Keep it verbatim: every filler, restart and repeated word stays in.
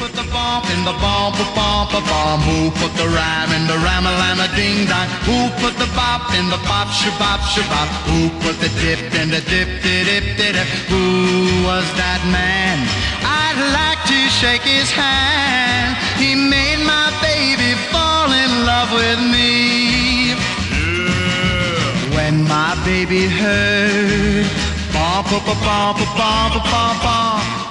put the bump in the bump a bump a bump? Who put the rhyme in the rhyme a lime a ding dong? Who put the bop in the bop shabop shabop? Who put the dip in the dip dip dip dip? Who was that man? I'd like to shake his hand. He made my baby fall in love with me. Yeah. When my baby heard bump a bump a bump a bump bump.